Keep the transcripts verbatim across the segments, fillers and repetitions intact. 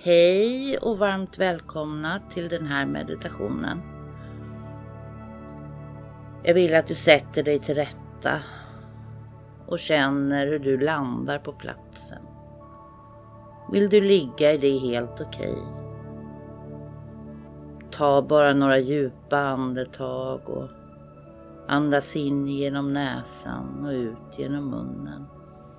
Hej och varmt välkomna till den här meditationen. Jag vill att du sätter dig till rätta och känner hur du landar på platsen. Vill du ligga är det helt okej. Ta bara några djupa andetag och andas in genom näsan och ut genom munnen.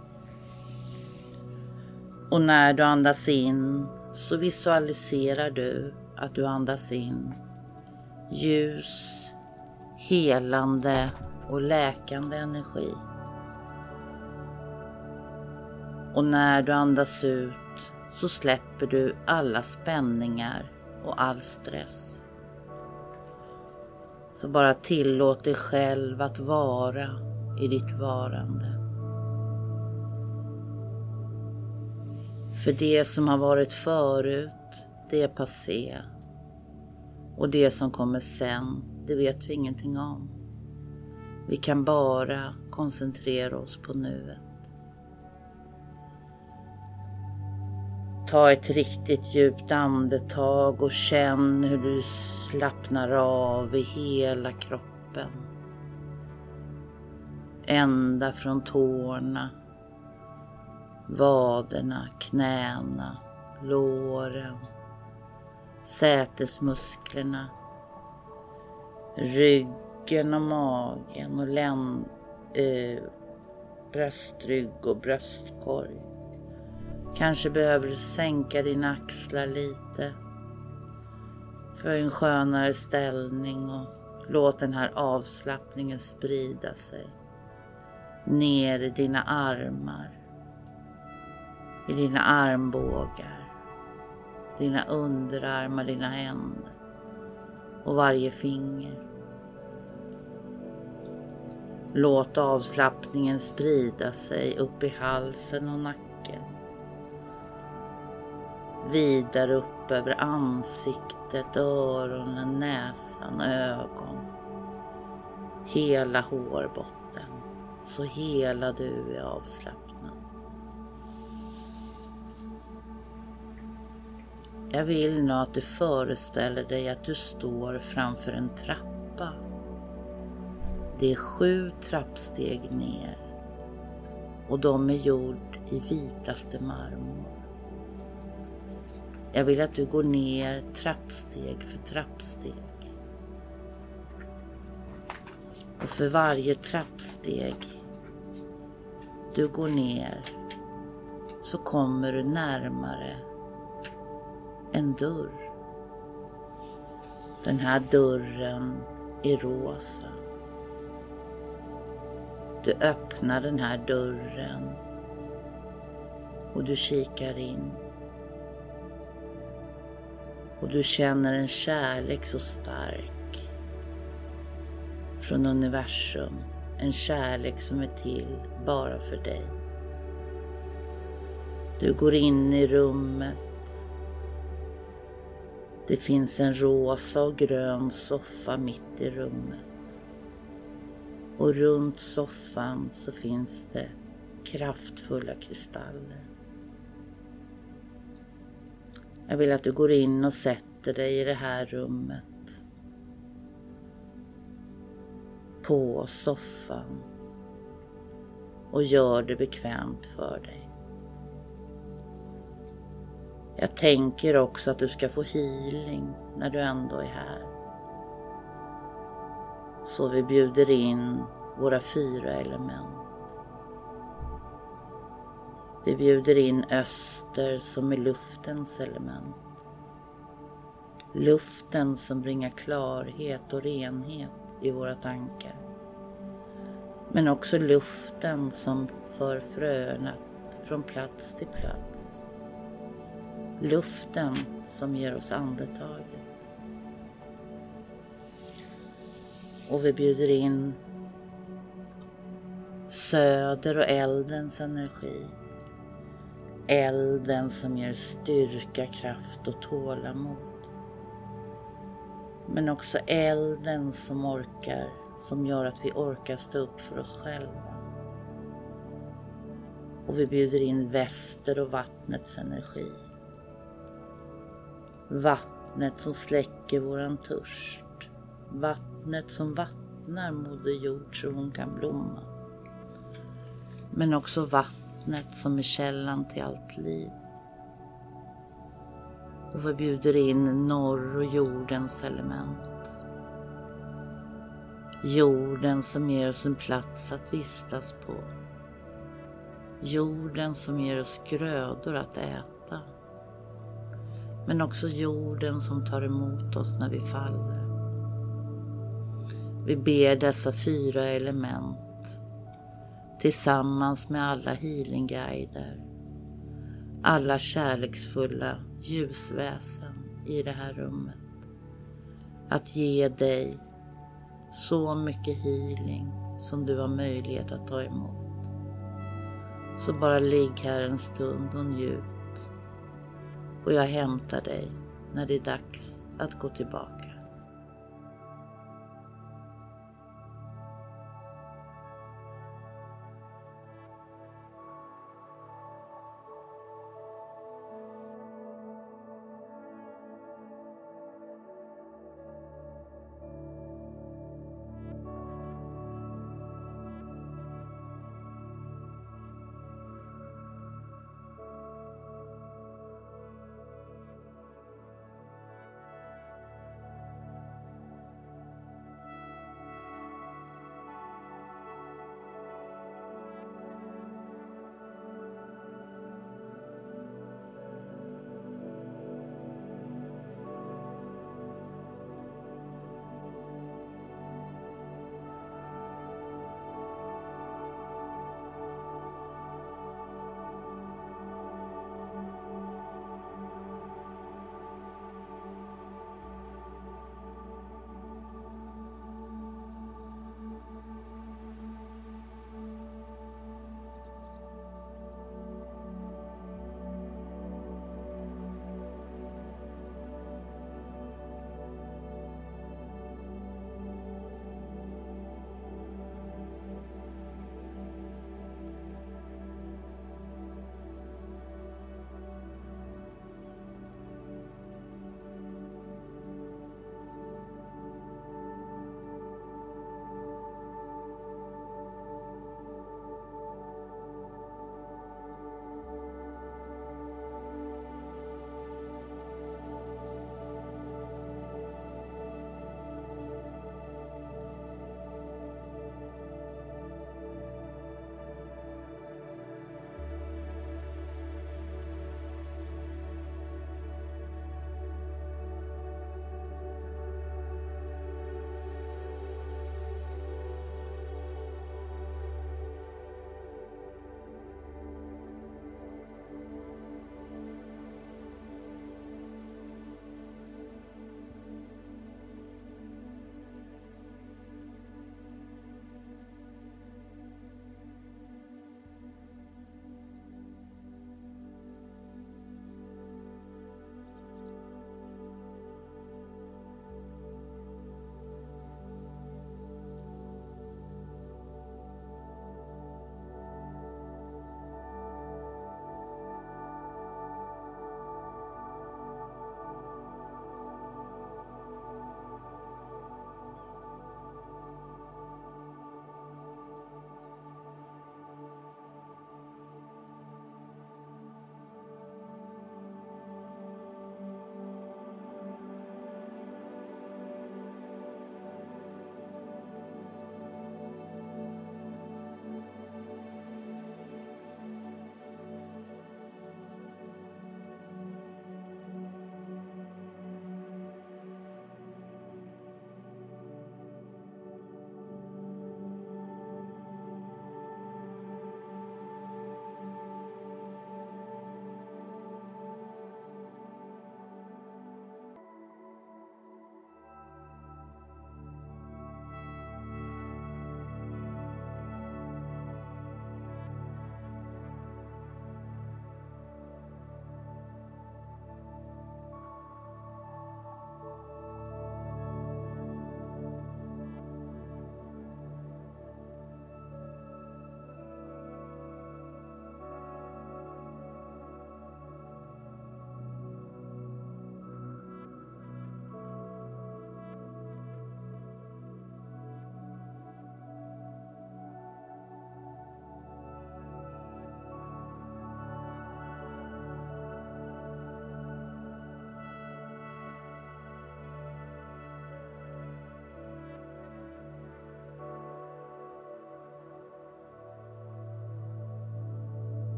Och när du andas in så visualiserar du att du andas in ljus, helande och läkande energi. Och när du andas ut så släpper du alla spänningar och all stress. Så bara tillåt dig själv att vara i ditt varande. För det som har varit förut, det är passé. Och det som kommer sen, det vet vi ingenting om. Vi kan bara koncentrera oss på nuet. Ta ett riktigt djupt andetag och känn hur du slappnar av i hela kroppen. Ända från tårna, vaderna, knäna, låren, sätesmusklerna, ryggen och magen och län, äh, bröstrygg och bröstkorg. Kanske behöver du sänka dina axlar lite för en skönare ställning och låt den här avslappningen sprida sig ner i dina armar, i dina armbågar, dina underarmar, dina händer och varje finger. Låt avslappningen sprida sig upp i halsen och nacken. Vidare upp över ansiktet, öronen, näsan, ögon. Hela hårbotten, så hela du är avslappnad. Jag vill nu att du föreställer dig att du står framför en trappa. Det är sju trappsteg ner och de är gjord i vitaste marmor. Jag vill att du går ner trappsteg för trappsteg. Och för varje trappsteg du går ner så kommer du närmare en dörr. Den här dörren är rosa. Du öppnar den här dörren och du kikar in. Och du känner en kärlek så stark från universum. En kärlek som är till bara för dig. Du går in i rummet. Det finns en rosa och grön soffa mitt i rummet. Och runt soffan så finns det kraftfulla kristaller. Jag vill att du går in och sätter dig i det här rummet. På soffan. Och gör det bekvämt för dig. Jag tänker också att du ska få healing när du ändå är här. Så vi bjuder in våra fyra element. Vi bjuder in öster som är luftens element. Luften som bringar klarhet och renhet i våra tankar. Men också luften som för fröna från plats till plats. Luften som ger oss andetaget. Och vi bjuder in söder och eldens energi. Elden som ger styrka, kraft och tålamod. Men också elden som orkar, som gör att vi orkar stå upp för oss själva. Och vi bjuder in väster och vattnets energi. Vattnet som släcker våran törst. Vattnet som vattnar moder jord så hon kan blomma. Men också vattnet som är källan till allt liv. Och vi bjuder in norr och jordens element. Jorden som ger oss en plats att vistas på. Jorden som ger oss grödor att äta. Men också jorden som tar emot oss när vi faller. Vi ber dessa fyra element tillsammans med alla healingguider, alla kärleksfulla ljusväsen i det här rummet, att ge dig så mycket healing som du har möjlighet att ta emot. Så bara ligg här en stund och njut. Och jag hämtar dig när det är dags att gå tillbaka.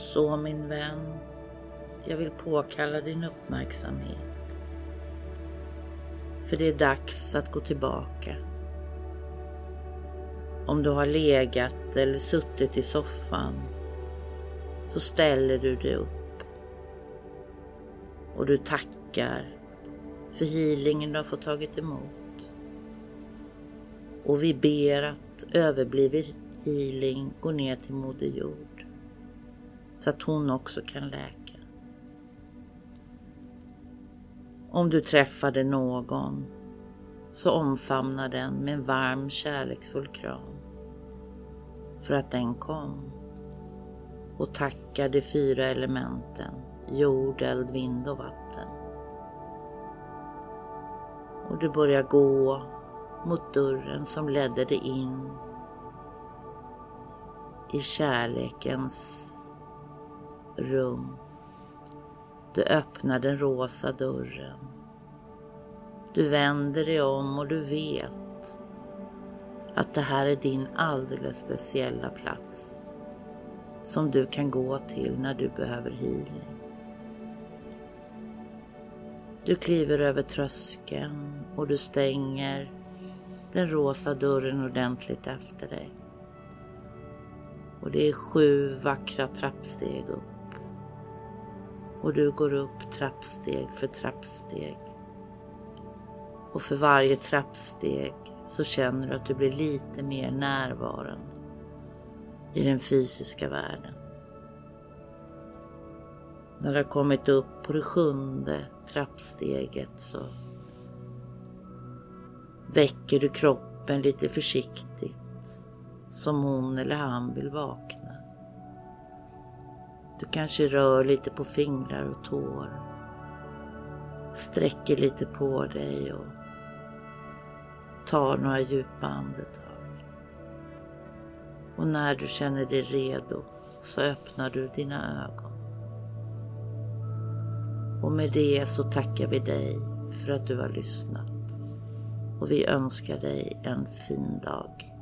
Så min vän, jag vill påkalla din uppmärksamhet. För det är dags att gå tillbaka. Om du har legat eller suttit i soffan så ställer du dig upp. Och du tackar för healingen du har fått tagit emot. Och vi ber att överbliven healing går ner till Moder Jord. Så att hon också kan läka. Om du träffade någon så omfamna den med en varm kärleksfull kram. För att den kom. Och tacka de fyra elementen. Jord, eld, vind och vatten. Och du börjar gå mot dörren som ledde dig in i kärlekens rum. Du öppnar den rosa dörren. Du vänder dig om och du vet att det här är din alldeles speciella plats som du kan gå till när du behöver healing. Du kliver över tröskeln och du stänger den rosa dörren ordentligt efter dig. Och det är sju vackra trappsteg upp. Och du går upp trappsteg för trappsteg. Och för varje trappsteg så känner du att du blir lite mer närvarande i den fysiska världen. När du har kommit upp på det sjunde trappsteget så väcker du kroppen lite försiktigt som hon eller han vill vakna. Du kanske rör lite på fingrar och tår. Sträcker lite på dig och tar några djupa andetag. Och när du känner dig redo så öppnar du dina ögon. Och med det så tackar vi dig för att du har lyssnat. Och vi önskar dig en fin dag.